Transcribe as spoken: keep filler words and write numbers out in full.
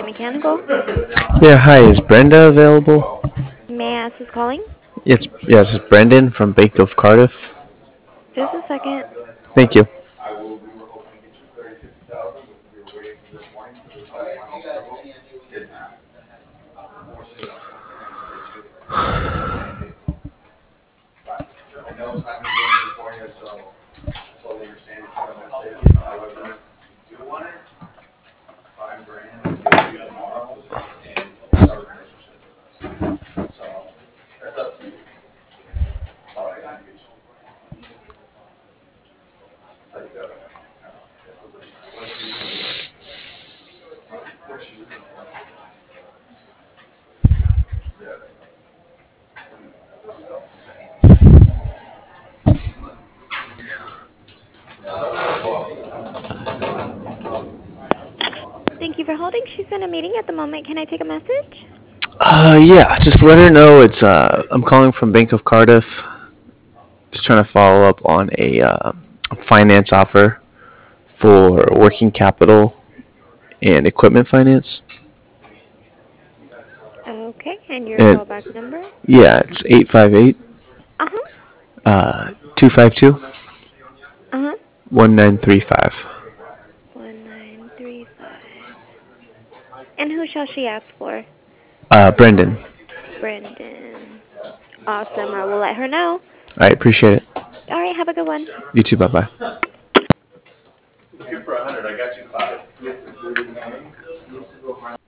Mechanical. Yeah, hi. Is Brenda available? May I ask who's calling? It's yes, it's Brendan from Bank of Cardiff. Just a second. Thank you. Thank you for holding. She's in a meeting at the moment. Can I take a message? Uh, yeah, just let her know it's uh, I'm calling from Bank of Cardiff. Just trying to follow up on a uh, finance offer for working capital and equipment finance. Okay, and your And callback number? yeah, it's eight five eight Uh huh. uh two five two Uh huh. one nine three five. One nine three five. And who shall she ask for? Uh, Brendan. Brendan. Awesome. I will let her know. I appreciate it. All right. Have a good one. You too. Bye bye.